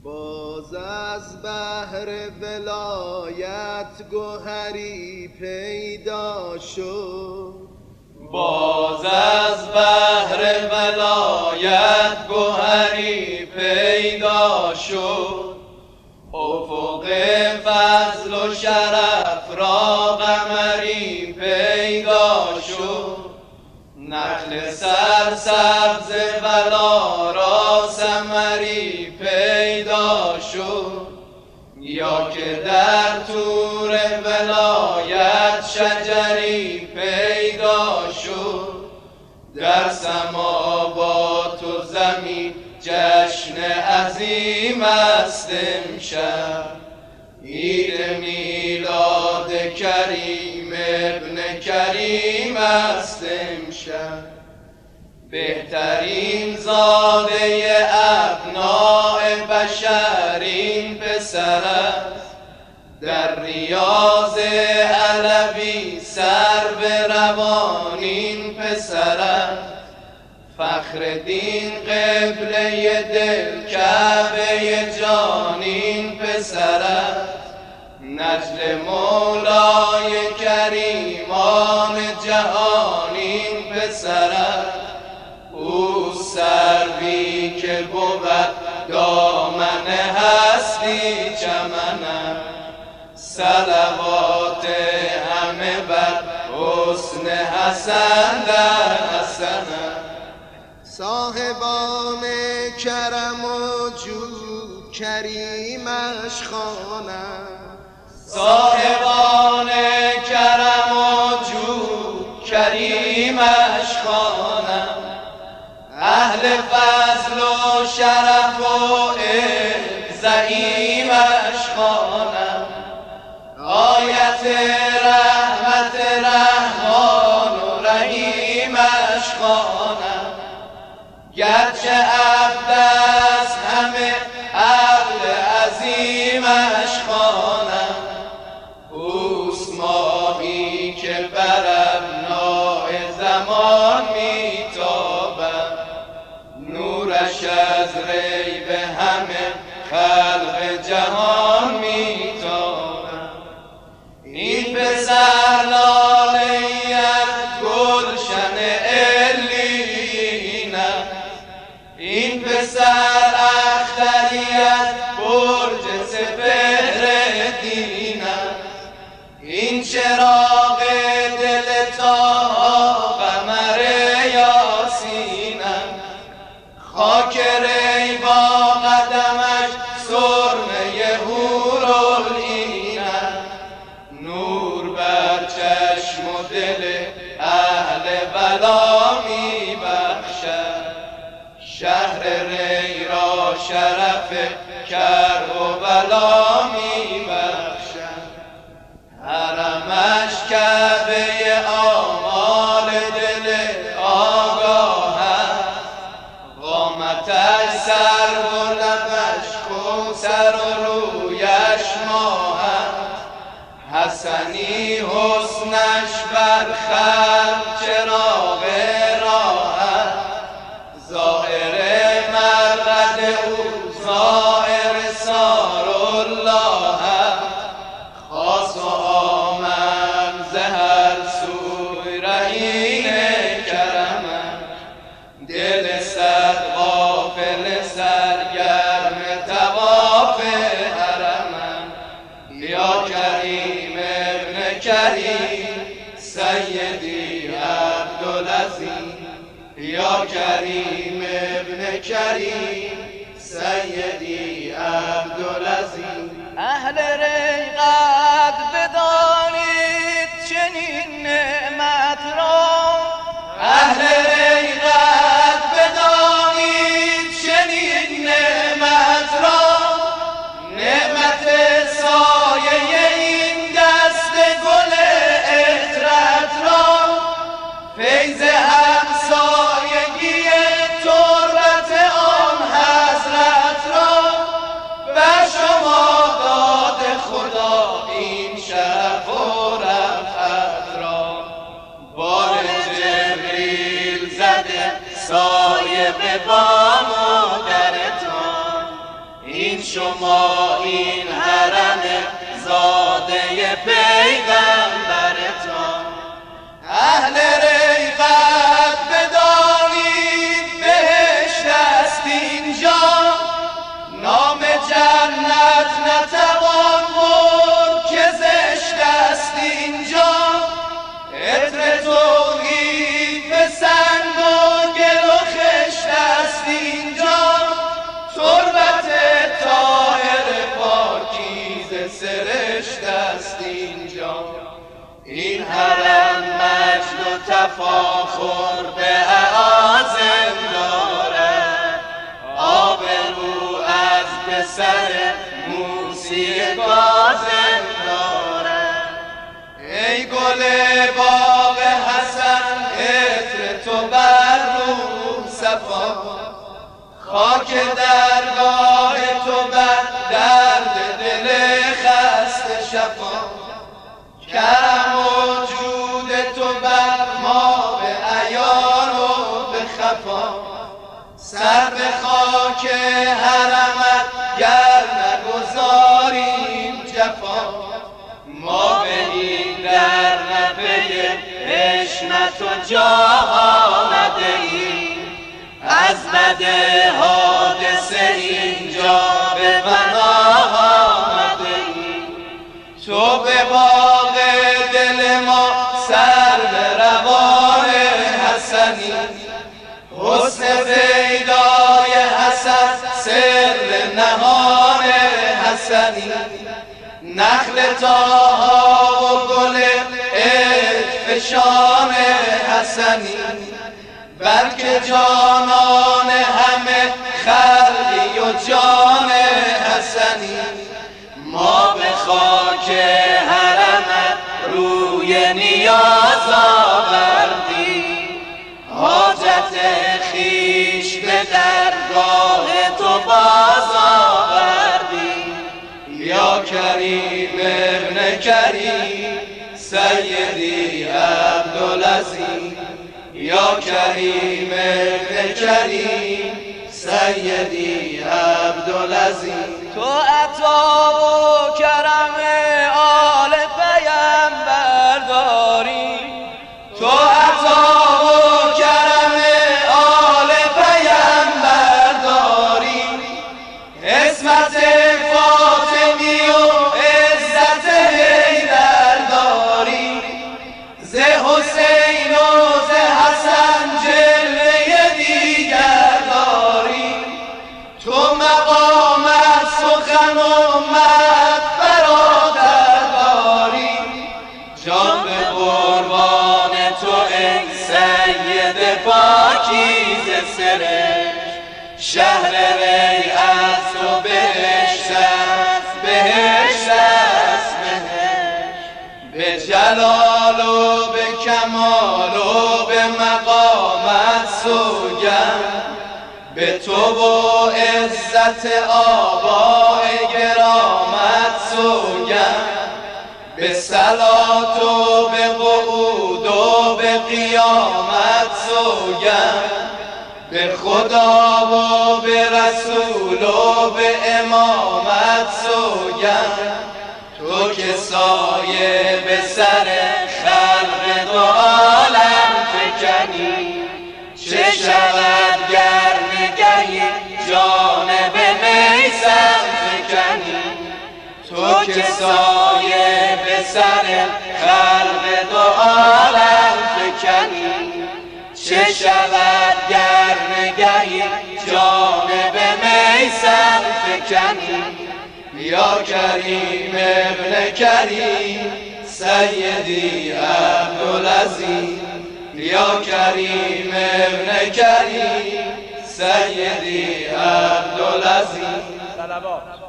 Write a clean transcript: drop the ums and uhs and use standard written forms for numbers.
باز از بحر ولایت گوهری پیدا شد، باز از بحر ولایت گوهری پیدا شد. افق فضل و شرف را قمری پیدا شد. نخل سرسبز ولا را ثمری پیدا شد. یا که در طور ولایت شجری پیدا شد. در سماوات و زمین جشن عظیم است امشب، عید میلاد کریم ابن کریم است امشب. بهترین زاده ابناء بشر این پسر است، در ریاض علوی سر به روان این پسر است. فخر دین قبله دل کعبه جان این پسر است. نجل مولای کریمان جهان این پسر است. او سروی که بود دامن هستی چمن، صلوات همه بر حسن حسن در حسن. صاحبان کرم و جود کریمش خوانند، صاحبان کرم و جود کریمش خوانند. اهل فضل و شرف و زعیمش خوانند. آیت رحمت رحمان و رحیمش خوانند. گرچه عبد است همه عبد عظیمش خوانند. اوست ماهی که بر ابناء زمان میتابد، نورش از ریب همه خلق جهان میتابد. این پسر لاله از گلشن علیون است، این پسر اختری از برج سپهر دین است. این چراغ دل طه قمر یاسین است. خاک ری با قدمش سرمه حورالعین است. نور بر چشم و دل اهل بلا می بخشد. شهر ری را شرف کرب و بلا می بخشد. حرمش کعبه آمال دل آگاه است. قامتش سرو و لبش کوثر و رویش ماه است. حسنی حسنش بر خلق چراغ راه است. ظاهر مرقد او ظاهر سار الله است. خاص و آمن ز هر سوی رهین کرمش. دل صد غافل سرگرم طواف حرمش. یا کریم ابن کریم سیدی عبدالعظیم، یا کریم ابن کریم سیدی عبدالعظیم. اهل ری قد بدانید چنین نعمت را، اهل ری قد بدانید چنین نعمت را. نعمت سایه این دست گل عطرت را. فیض همسایگی تربت آن حضرت را. شما این حرم زاده پیغمبرتان. اهل ریقت بدانید بهشت است اینجا، نام جنت نتوان برد که زشت است اینجا. عطر توحید به سنگ و گل و خشت است اینجا، تربت طاهر پاکیزه سرشت است اینجا. این حرم مجد و تفاخر به اعاظم دارد، آبرو از پسر موسی کاظم دارد. ای گل باغ حسن عطر تو بر روح صفا، خاک درگاه تو بر درد دل خسته شفا. کرم و جود تو بر ما به عیان و به خفا، سر به خاک حرمت گر نگذاریم جفا. ما به این در نپی حشمت و جاه آمده ایم، از بد حادثه اینجا به پناه آمده ایم. تو به باغ دل ما سر به روان حسنی، حسن پیدای حسن سر نهان حسنی. نخل طاها و گل فشان حسنی، بلکه جانان همه خلقی و جان حسنی. ما به خاک حرمت روی نیاز آوردیم، حاجت خویش به درگاه تو باز آوردیم. یا کریم ابن کریم سیدی عبدالعظیم، یا کریم ابن کریم سیدی عبدالعظیم. تو عطا و کرم آل پیمبر داری، تو عطا و کرم آل پیمبر داری. عصمت فاطمی و عزت حیدر داری، ز حسین و ز حسن جلوه دیگر داری. تو مقامت سخن و مد برادر داری، جان به قربان تو ای سید پاکیزه سرشت. شهر ریعت و بهشت است، بهشت است بهشت. به جلال و به کمال و به مقامت سوگند، به تو و عزت آباء کرامت سوگند. به صلات و به قعود و به قیامت سوگند، به خدا و به رسول و به امامت سوگند. تو که سایه به سر خلق دو عالم فکنی، چه شود گر نگهی جانب میسم فکنی. تو که سایه به سر خلق دو عالم فکنی، چه شود گر نگهی جانب میسم فکنی. یا کریم ابن کریم سیدی عبدالعظیم، یا کریم ابن کریم سیدی عبدالعظیم.